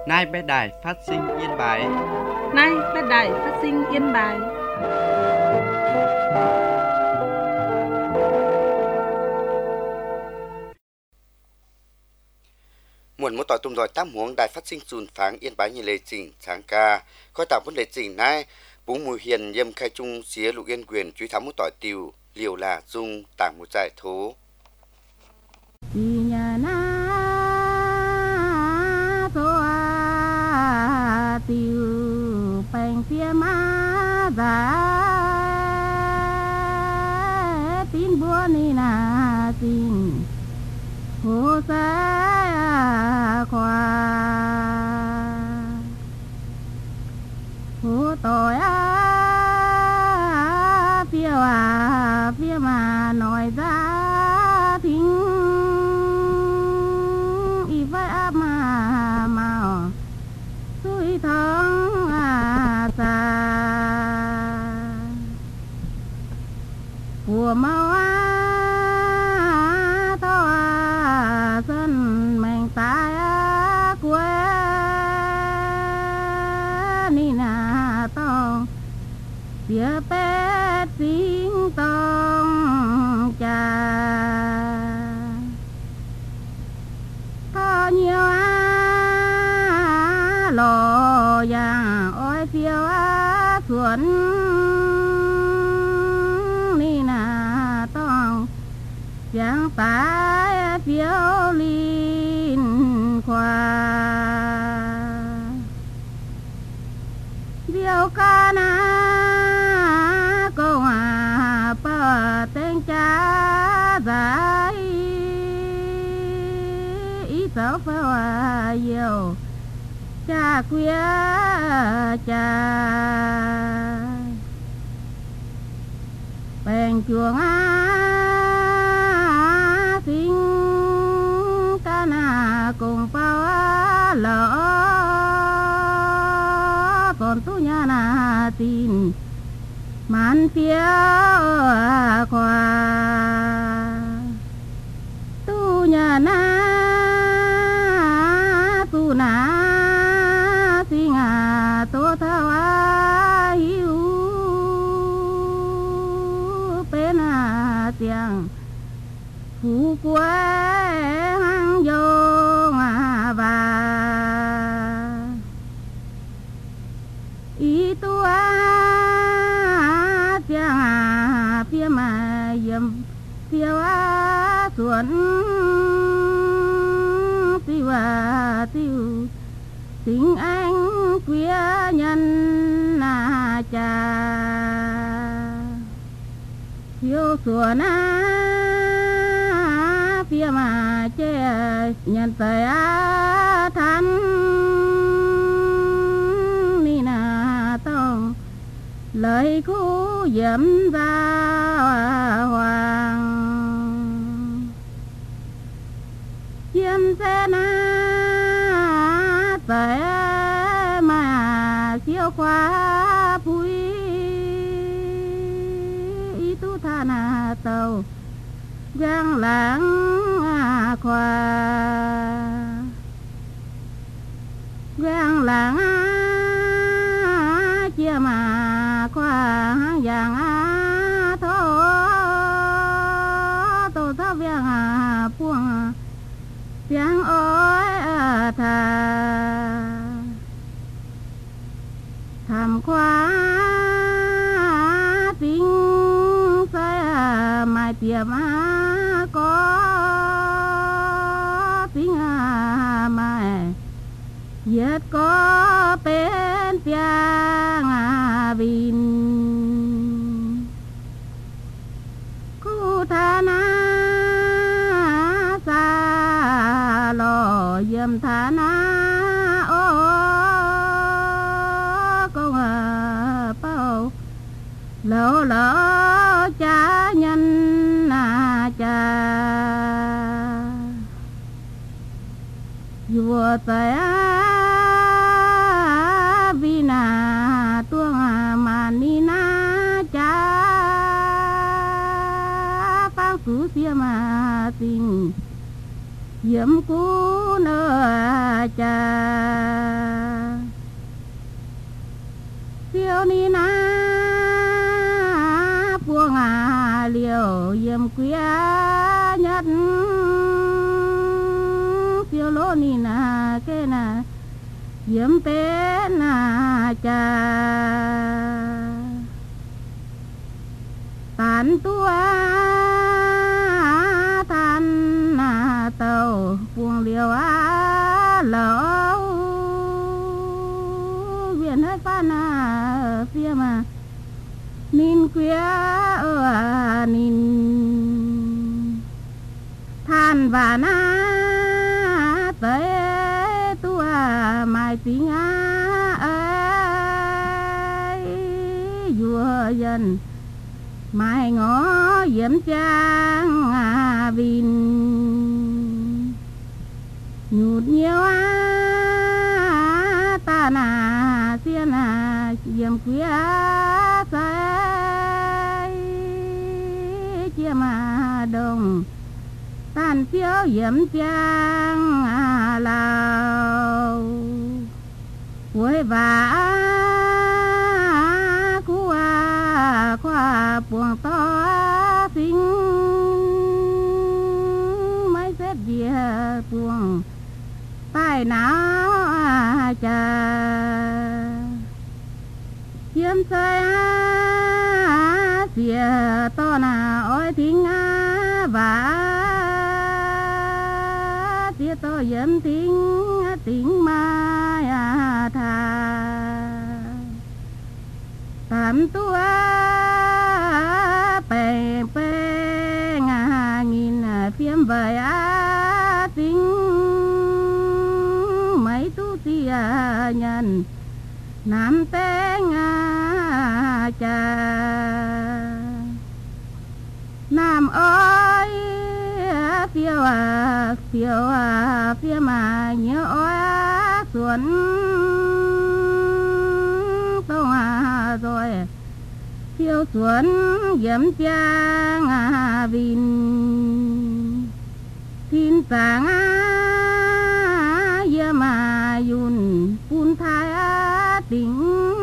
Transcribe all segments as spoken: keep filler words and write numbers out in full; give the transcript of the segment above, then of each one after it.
Nay bé đài phát sinh Yên Bái. Nay bé đài phát sinh Yên Bái. Muộn một tỏi tùm rồi tám huống đài phát sinh dùn pháng Yên Bái như lệ trình sáng ca. Khói tạo vấn đề trình nay, búng mùi hiền yêm khai trung xía lục yên quyền truy thám một tỏi tiều, liều là dung tảng một giải thố. Nhà na toa tiêu bèn phía má giá tin bua ni na tin hồ sa khoa hồ tội á phía à phía mà nói ra thính y vai áp mà màu suy thắng à xa của mau á to à sân mình tay á quê ni na tông phía pet sinh tông cha có nhiều á lò giang ôi phiêu á xuân ni na tông giang phải phiêu linh khoa phiêu ca na câu à pa tên cha giải ý sáu pháo à yêu cha khuya cha bèn chuồng á xin ca na cùng pháo á lỡ còn tu nhà na tin man phía khoa tu nhà na tu na si ngà tô thao á hiu pe na tiếng phú quê hang vô ngà bà ý tu á tiếng à phía mà yếm phiêu á xuân tiêu à tiêu tình anh quý nhân na cha phiêu xuân á phía mà che nhân tới á thắm ni na tông lời khu dẫm ra hoàng chiêm xe na tới mà siêu khoa bụi ý tu tha na tàu giang lãng khoa giang lãng chia mà khoa giang á thô tô thao viang à buông viang ôi thà tham khoa tính sai mai tiệm á có tính à mai yết có bên piang à vin cu tha na sa lo yếm tha na ô công à bao lỡ lỡ cha nhân na cha vua tới vì na tuông mà ni na cha phang phú xia mà tình yếm cú nơ cha siêu ni na buông à liều yếm quía nhất siêu lô ni na cái na yếm té na cha tàn tua tàn na tàu buông liều á lẩu biển hơi pha na phía mà nín quía ở nín than và na tới tua mai tiếng á ấy vua dân mai ngõ yếm trang à vin nhụt nhiều á ta na xiên à yếm quía say chia mà đồng tan phiếu yếm trang à lao quê vả cú à khoa buông to xinh mấy xếp dìa buông tai não à cha yếm say á xìa to na ôi thính á vả xìa to yếm thính tính mai à thà tám tua bè bè ngà nghìn phiếm vời á tính mấy tu tia nhân nam té ngà cha nam ơi phiêu à phiêu à phiêu mà nhớ ôi xuân tông à rồi phiêu xuân yếm trang à vin thiên tàng á yếm mà yun pun thái á tính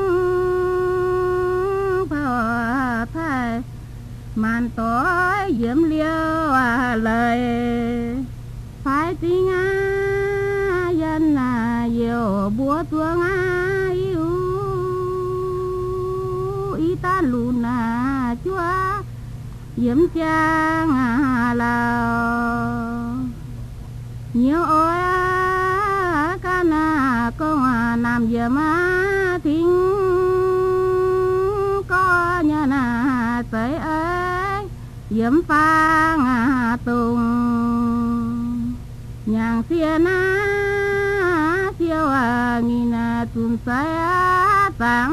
phò thái màn tối yếm liêu à lời phải tiếng á dân là nhiều búa tuông á yêu ý ta lùn à chúa yếm trang à lao nhiều ôi á ca na công à nam yếm á thính có nhà na tới ấy yếm phang à tùng nhàng xiên á siêu à nghìn à tuần say á tặng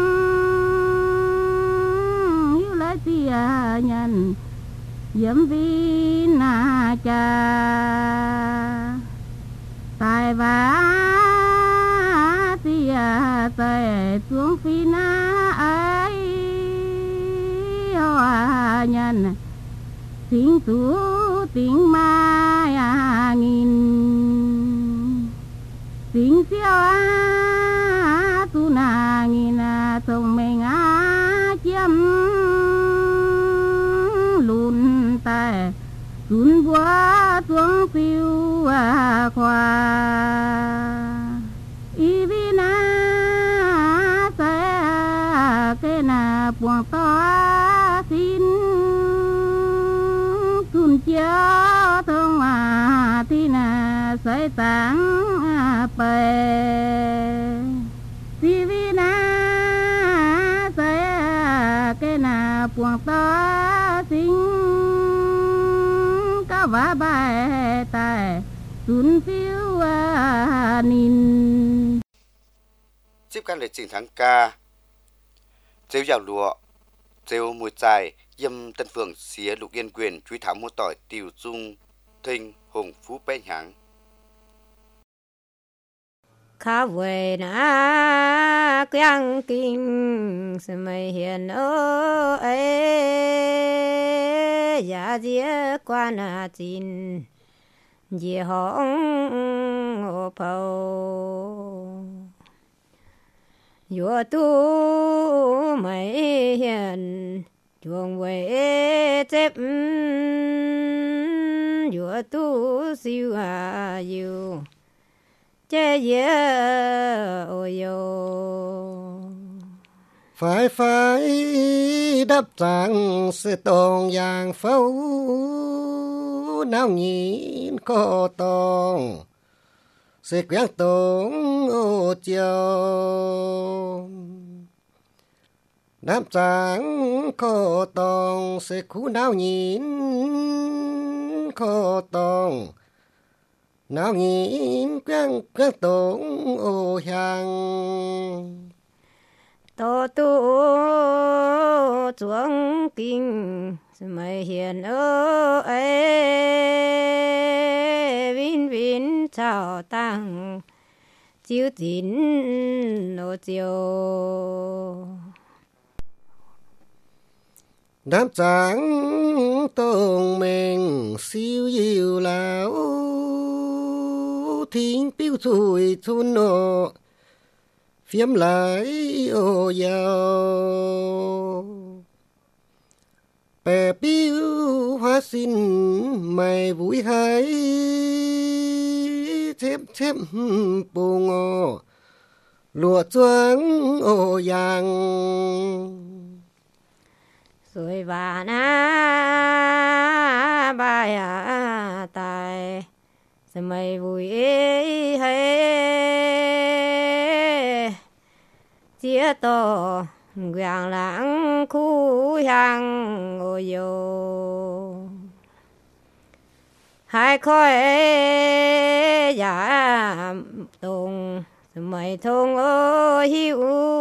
yêu lấy tia nhân yếm vin à cha tài vả tia tay xuống phi na ấy hoa nhân tính tú tính mai à nghìn tính siêu á tu na nghìn à thông minh á chiếm lùn tay tuôn vua xuống tiêu à khoa y vi na sẽ cái na buông to xin tuôn chiếu thông à thì na sẽ táng à bè y vi na sẽ cái na buông to xin cá vả bài tài tuôn phiếu à nín tiếp căn lịch trình tháng ca Dêu giàu lụa Dêu mùi dài Dâm Tân Phượng xía lục yên quyền truy thám mua tỏi tiều dung thinh hùng phú bê nháng khá về na quang kinh sự mày hiền ơ ấy giá dĩa qua na chín dì hóng ô phâu dùa tu mày hiền chuồng về chép dùa tu siêu à yêu chế dễ ôi yo phải phải đáp rằng sự tồn dạng phâu nào nhìn có tồn sự quen tồn ô chiều đáp rằng có tồn sự khu nào nhìn có tồn nào nhìn quen quen tồn ô hàng tô tu chuông kinh mày hiền ơ ấy vin vin chào tăng chiếu tín ô chiều đám trắng tông mình siêu yêu lão thính piu thùi chun nọ phiếm lại ô yao bè piu hoa xin mày vui hay chép chép bù ngô lụa choáng ô yang rồi và na bài à tài sao mày vui hay chia to quàng lãng khu hàng ôi yo hai khói giả tùng mày thông ô hiu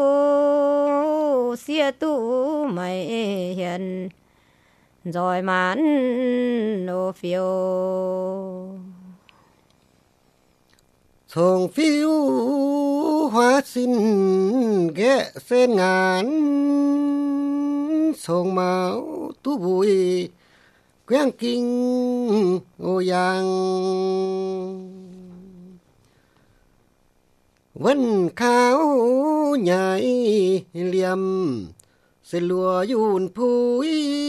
xia tu mày hiền rồi mãn nô phiêu thùng phiêu hoa xin ghé sen ngàn sông máu tu vui quen kinh ô yang vẫn khao nhảy liềm sẽ lùa yun phui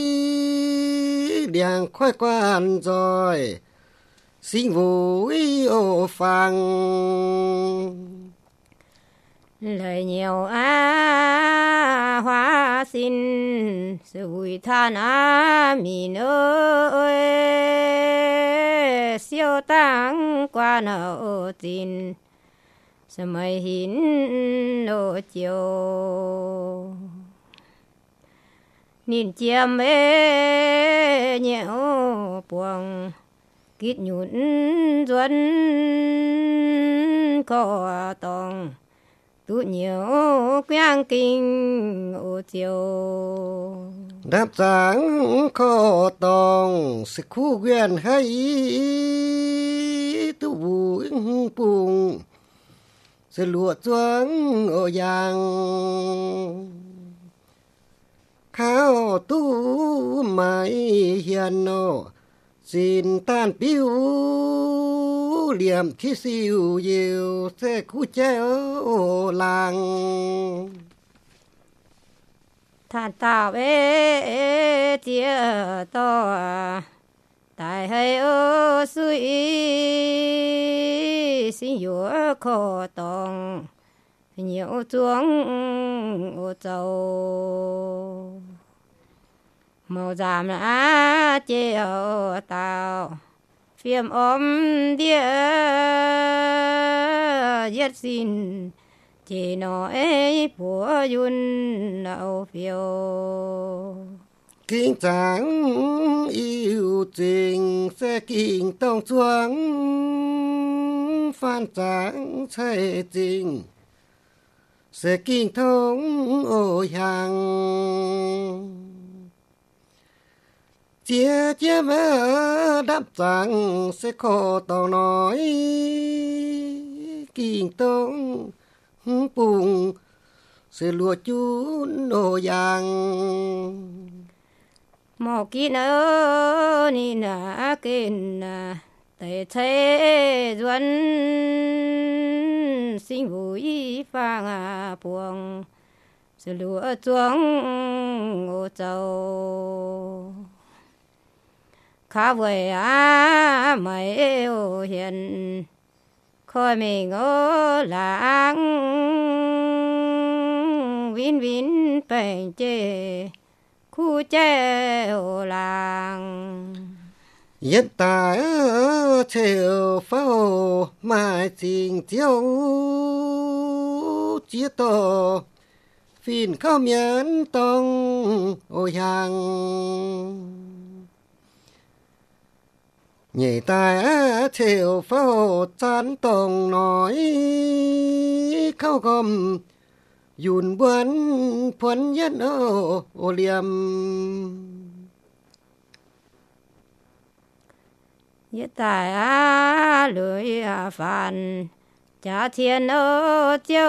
đèn khoai quan rồi sinh vui ô phang lời nhiều á hoa xin sự vui than á mì ơi siêu tăng qua nợ tin sao mày hin nô chiều nhìn chiêm ê nhẹo buông kít nhún duân có tòng tu nhiều quang kinh ô chiều đáp rằng có tòng sự khu quen hay tu vui bùng sự lụa choáng ô yang khao tu mày hiền nô xin tan piu liềm khi siêu nhiều sẽ khu chéo làng than tao ê chia to tại hay ơ suy xin yếu khó tòng nhiều chuông ô châu màu giảm lá chiều tàu phiêm ôm đĩa giết xin chỉ nói của yun nậu phiêu kinh tráng yêu tình sẽ kinh tông choáng phan tráng chạy tình sẽ kinh thông ô hàng chia chia vỡ đáp rằng sẽ khó tao nói kinh tông bùng sẽ lùa chút ô yang một kỹ nơ ni na kên tề thế duẩn sinh vui phang à buông sự lúa chuông ô châu khá về á mấy ô hiền khôi mình ô lãng vin vin bèn chê khu chê ô làng hiện tại theo pháo mai tình chiếu chia to phiền cao miến tông ô hàng nhảy tai theo pháo chán tông nói khâu gom dùn buồn phấn nhất ô ô liềm hiện tại á lưỡi à phàn cha thiên ô chiếu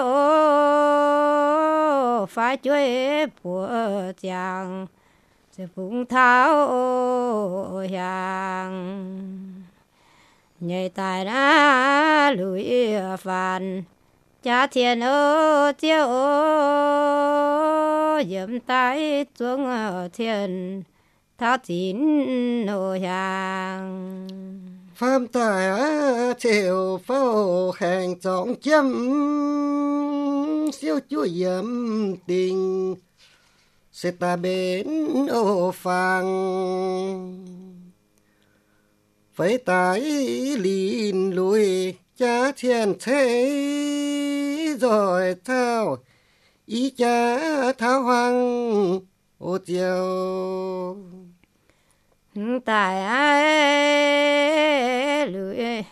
ô phải chuối của chàng sẽ phụng tháo ô hàng nhảy tại á lưỡi à phàn cha thiên ô chiếu ô dẫm tay xuống thiên tháo chín ô hàng phạm tài theo pháo hàng trọng chấm siêu chúa yếm tình sẽ ta bên ô phàng phải tái lìn lùi cha thiên thế rồi thao ý cha tháo hoang ô chiều tại ai lưỡi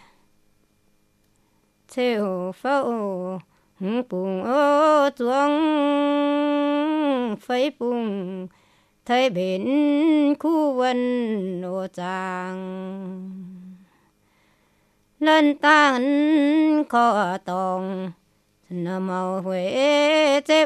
theo pháo bùng ô chuông phấy bùng thấy bên khu vân ô chàng lên tan khó tòng nằm màu huế chép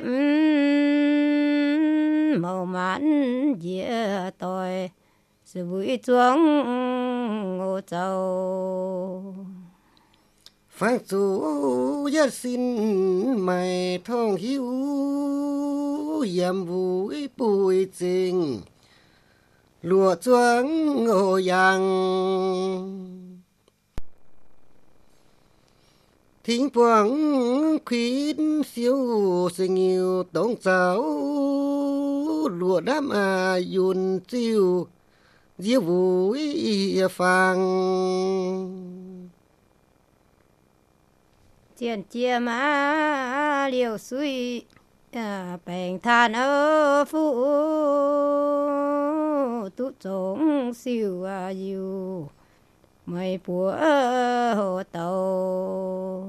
màu mãn dĩa tôi sự vui chuông ô châu phang chú nhất xin mày thông hiếu yếm vui bùi tình lụa chuông ô yang thính quang khuyến siêu sinh yêu tổng cháu lụa đám à yun chiêu diêu vui phang chiên chia má liều suy à, bèn than ở phụ tụ trống siêu à yêu mày bùa hồ tàu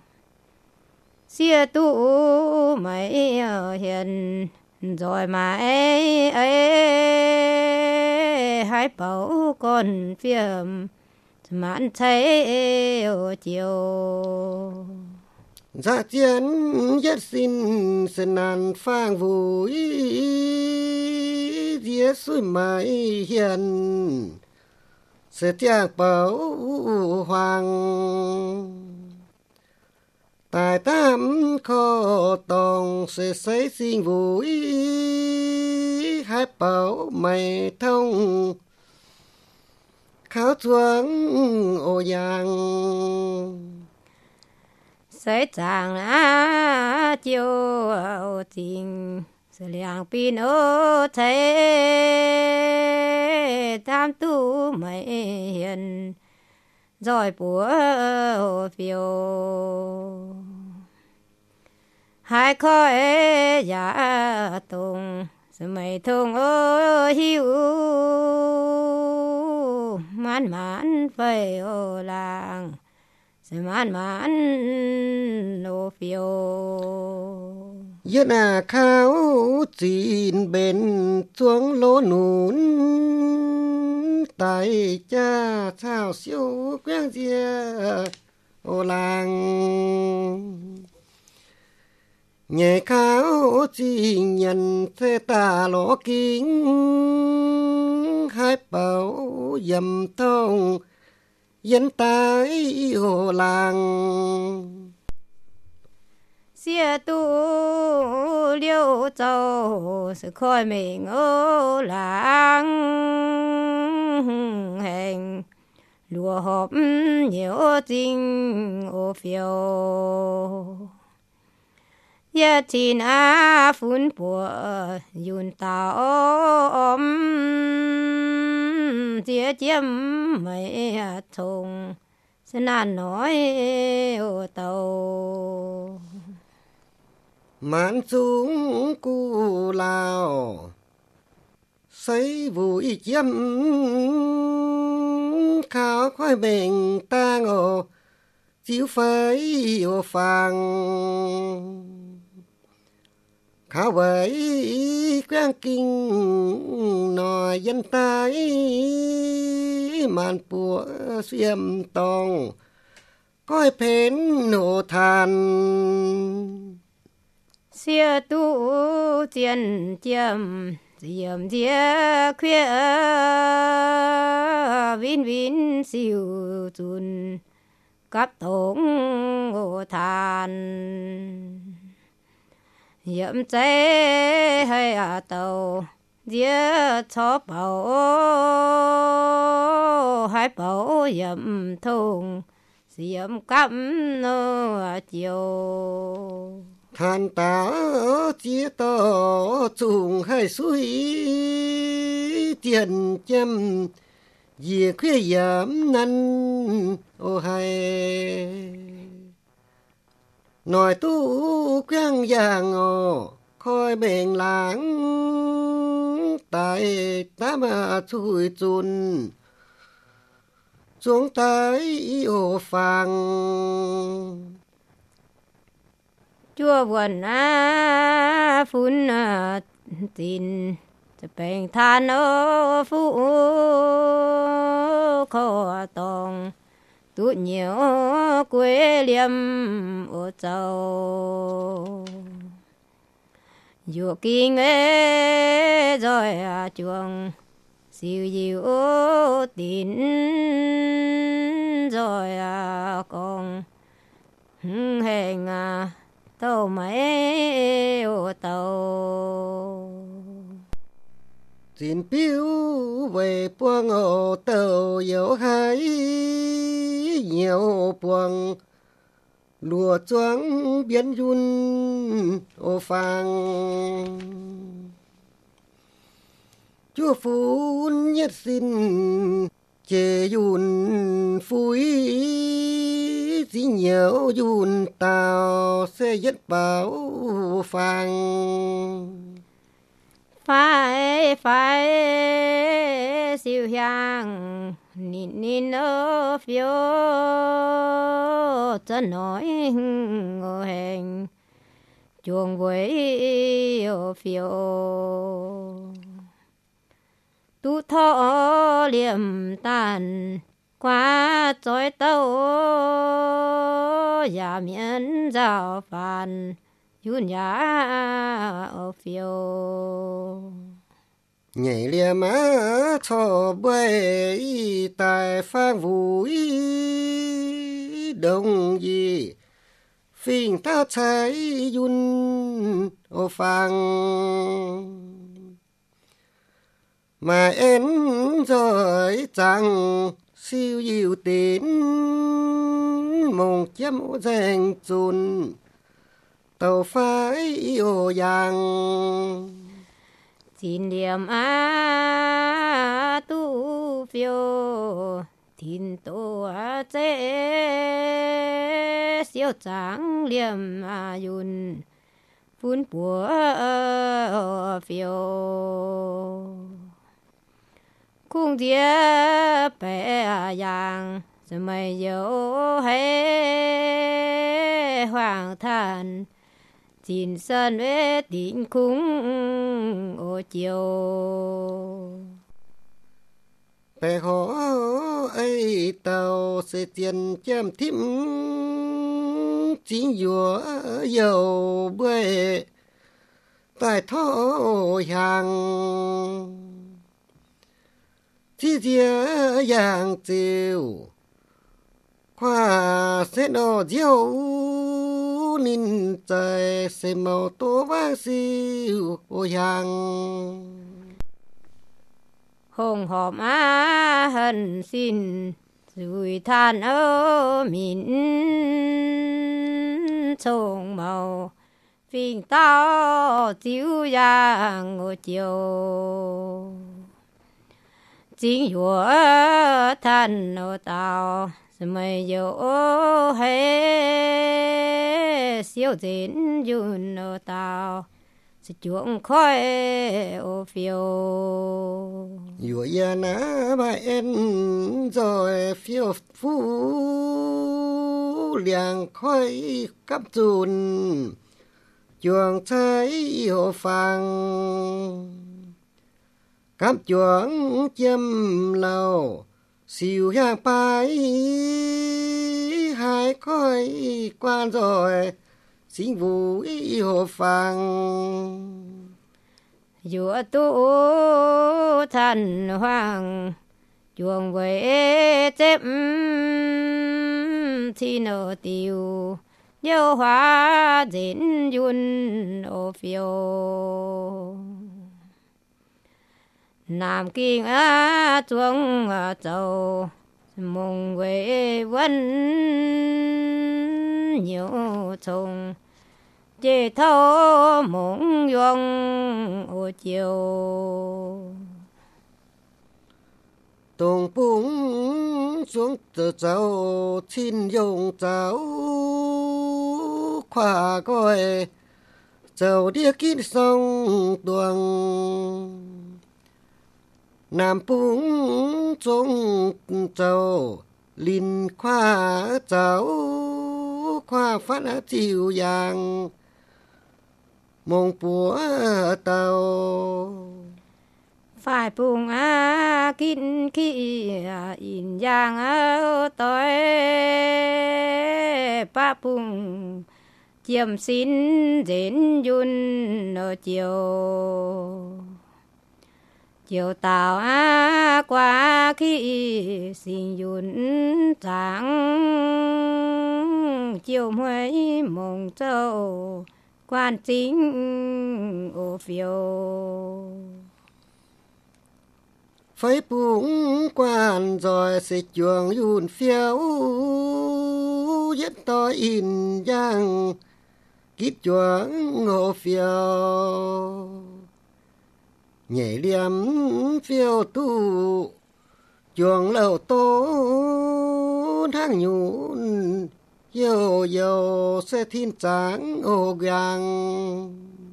xia tụ mày hiền rồi mà ấy ấy hãy bảo con phiền mãn thấy ô chiều dạ chiến nhất xin xin nàn phang vui dĩa suy mãi hiền sẽ tiếng bảo hoàng tài tam khó tòng sẽ xây sinh vui hãy bảo mày thông kháo chuông ô yang sẽ chàng á chiều ô tình sẽ liang pin ô thế tam tu mày hiền rồi búa ô phiêu hai khói giả tùng sự mày thông ô hiu mãn mãn phơi ô làng sự mãn mãn ô phiêu yên à khao chín bên xuống lỗ nún tại cha sao siêu quen dìa ô làng nhẹ khao chỉ nhận thế ta lỗ kính hai bảo dầm thông yên tái hồ làng xia tu liêu châu sự khôi mình ô làng hành lúa hộp nhiều tình ô phiêu ya tin a phun bùa yun tao ôm chia chiếm mấy thùng sẽ nan nói ô tàu mãn xuống cu lao xây vui chiếm khao khoai mình ta ngộ chiếu phơi ô phàng khao với quang kinh nòi dân tái màn bùa xiêm tòng coi phến nổ than xia tu tiền chiêm diệm dia khuya vin vin siêu chun cắp tổng ô than yếm cháy hay à tàu dia chó bảo hai bảo yếm thùng yếm cắp nô chiều than tá chia to trùng hai suy tiền châm về khuya yếm năn ô hay nói tu quang giang ngô khôi bền lãng tại ta mà chui chun xuống tới ô phàng chua buồn á phun à tinจะเป็นทานโอฟูขอตองตุเหนียวกวยเหลี่ยมโอเจ้าอยู่กิงเอจอยจวงสิวยิวตินจอยกองแห่งเต้าไม่โอเต้า xin biểu về buông ô tàu yếu hay nhiều buông lùa choáng biến run ô phàng chúa phun nhất xin chê yun phui chỉ nhiều yun tàu sẽ nhất bảo phàng phải phải siêu hàng nín nín ở phiếu chân nói ngô hành chuồng với ở phiếu tu thọ liềm tàn qua chói tàu giả miễn rào phàn yun ya ở phiêu nhảy liềm á cho bơi tại phang vui đông gì phình ta trái yun ô phang mà em rồi chẳng siêu yêu tín mong chém ô dành chun tàu phái ô yang xin điểm á tu phiêu tin tô á chế siêu trắng liềm á yun phun bùa phiêu cung địa bé yang giờ mày dấu hay hoàng thần xin sơn với định cung ô chiều bé họ ấy tàu sẽ tiền chém thím chỉ dùa dầu bơi tại thô hàng chỉ dìa yang chiều khoa sẽ nó diêu nín trời sẽ màu tố vang siêu ô hàng hồng hòm á hân xin rủi than ơ mịn trông màu phình tao chiếu giang ngô chiều chính chúa than ô tao mày dỗ hết siêu diễn dùn ô tao sẽ chuộng khói ô phiêu Yua ya na ba en rồi phiêu phú liang khói cắp chùn chuồng trái hồ phàng cắp chuồng châm lầu siêu hàng bài hai khói quan rồi sinh vũ ý hồ phàng dùa tu thần hoàng chuồng với chép thì nở tiêu nhớ hóa diễn dùn ô phiêu nam kinh á chuông châu mong về vẫn nhiều trông chế thâu mong yong ô chiều Tùng búng xuống từ cháu xin dùng cháu khoa coi cháu đi kín sông tuồng Nam búng xuống cháu linh khoa cháu khoa phát chiều giang mong búa tàu phải bùng á kín khi in giang ở tối ba bùng chiêm xin đến dùn ở chiều chiều tàu á qua khi xin dùn trắng chiều mới mong châu quan chính ô phiêu phải búng quan rồi sẽ chuồng yun phiếu nhất to in giang kít chuồng ngô phiếu nhảy liếm phiếu tu chuồng lầu tố thang nhún yêu yêu sẽ thiên tráng ô gang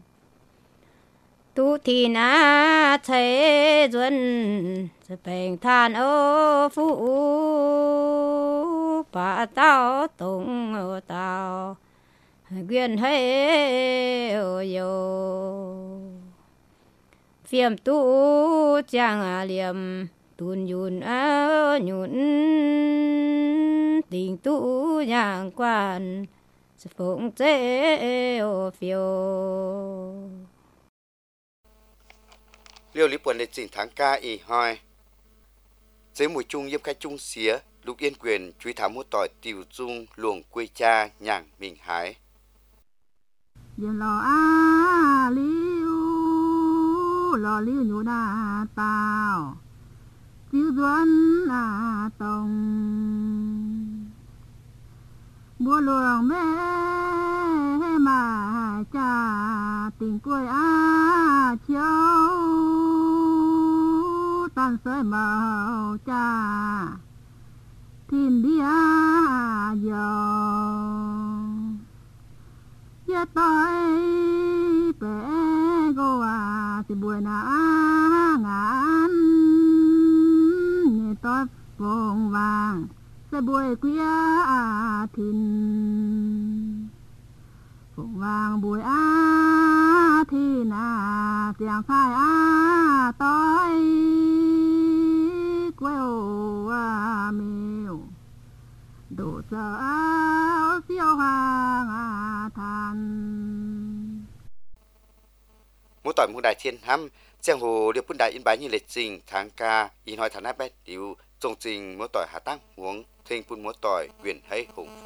tu thì na thế duyên sẽ bèn than ô phú bà tao tung ô tao quyền hay ô yo phiền tu chẳng liềm tuôn yun áo nhún tình tu nhang quan sẽ phụng chế ô phiêu liêu lý buồn để chỉnh tháng ca y hoi dưới mùi chung yếm khai chung xía lục yên quyền truy thám một tỏi tiểu dung luồng quê cha nhàng mình hái giờ lò a liu lò liu nhũ đà tao chiếu doan à tông bùa luồng mê mà cha tình quê a chiếu tan sợi màu cha thiên đi a giờ giờ tôi bé go à thì buổi na ngán nghe tôi vòng vàng sẽ buổi quia à thìn vòng vàng buổi a thìn à tiếng khai a tôi queo à miêu đổ sợ áo siêu hàng à than mỗi tỏi một đại thiên hăm giang hồ điều quân đại yên bái như lệ trình tháng ca in hỏi thằng nát bé điều trông trình múa tỏi hà tăng huống thình quân múa tỏi quyền hay hùng